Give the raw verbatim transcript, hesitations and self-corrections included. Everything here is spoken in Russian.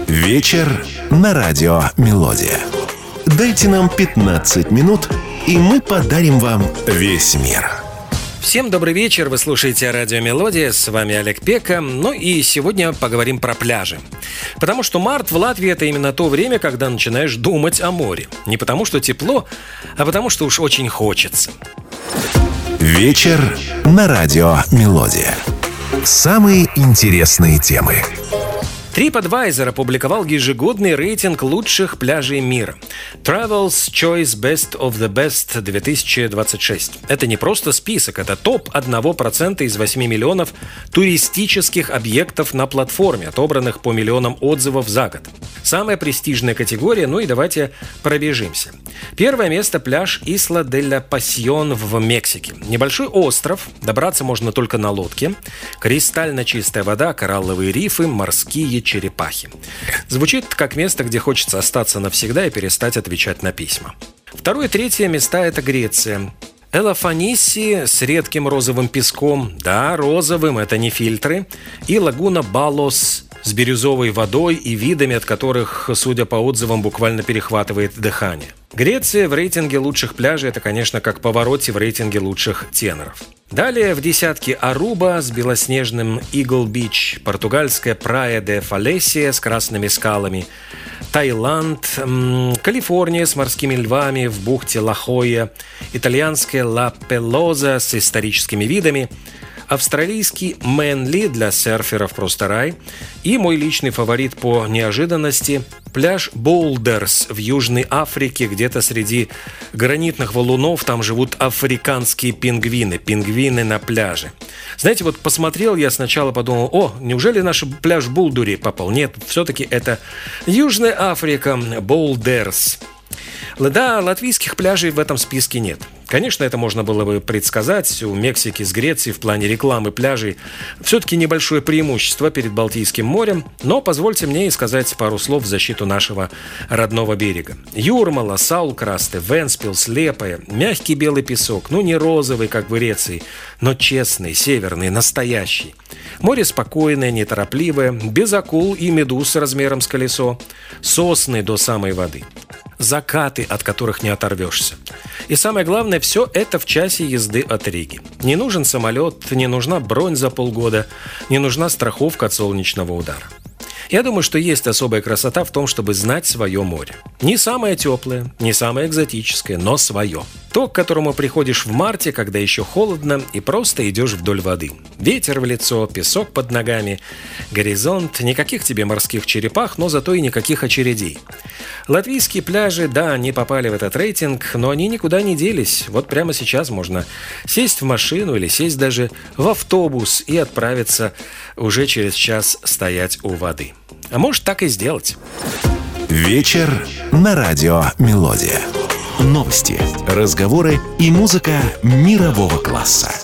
Вечер на радио «Мелодия». Дайте нам пятнадцать минут, и мы подарим вам весь мир. Всем добрый вечер, вы слушаете радио «Мелодия», с вами Олег Пека. Ну и сегодня поговорим про пляжи. Потому что март в Латвии – это именно то время, когда начинаешь думать о море. Не потому что тепло, а потому что уж очень хочется. Вечер на радио «Мелодия». Самые интересные темы. TripAdvisor опубликовал ежегодный рейтинг лучших пляжей мира. Travel's Choice Best of the Best две тысячи двадцать шесть. Это не просто список, это топ одного процента из восьми миллионов туристических объектов на платформе, отобранных по миллионам отзывов за год. Самая престижная категория, ну и давайте пробежимся. Первое место – пляж Исла де ла Пасьон в Мексике. Небольшой остров, добраться можно только на лодке. Кристально чистая вода, коралловые рифы, морские черепахи. Звучит как место, где хочется остаться навсегда и перестать отвечать на письма. Второе и третье места – это Греция. Элафанисси с редким розовым песком, да, розовым, это не фильтры, и лагуна Балос с бирюзовой водой и видами, от которых, судя по отзывам, буквально перехватывает дыхание. Греция в рейтинге лучших пляжей – это, конечно, как Паваротти в рейтинге лучших теноров. Далее в десятке Аруба с белоснежным Игл Бич, португальская Прая де Фалесия с красными скалами, Таиланд, м- Калифорния с морскими львами в бухте Ла-Хойя, итальянская Ла Пелоза с историческими видами, австралийский Мэнли для серферов просто рай и мой личный фаворит по неожиданности – пляж Болдерс в Южной Африке, где-то среди гранитных валунов, там живут африканские пингвины, пингвины на пляже. Знаете, вот посмотрел я сначала, подумал, о, неужели наш пляж Булдури попал? Нет, все-таки это Южная Африка, Болдерс. Да, латвийских пляжей в этом списке нет. Конечно, это можно было бы предсказать. У Мексики с Грецией в плане рекламы пляжей все-таки небольшое преимущество перед Балтийским морем, но позвольте мне и сказать пару слов в защиту нашего родного берега. Юрмала, Саулкрасте, Венспилс, Лепая, мягкий белый песок, ну не розовый, как в Греции, но честный, северный, настоящий. Море спокойное, неторопливое, без акул и медуз размером с колесо, сосны до самой воды. Закаты, от которых не оторвешься. И самое главное, все это в часе езды от Риги. Не нужен самолет, не нужна бронь за полгода, не нужна страховка от солнечного удара. Я думаю, что есть особая красота в том, чтобы знать свое море. Не самое теплое, не самое экзотическое, но свое. То, к которому приходишь в марте, когда еще холодно, и просто идешь вдоль воды. Ветер в лицо, песок под ногами, горизонт, никаких тебе морских черепах, но зато и никаких очередей. Латвийские пляжи, да, они попали в этот рейтинг, но они никуда не делись. Вот прямо сейчас можно сесть в машину или сесть даже в автобус и отправиться уже через час стоять у воды. А может, так и сделать. Вечер на радио «Мелодия». Новости, разговоры и музыка мирового класса.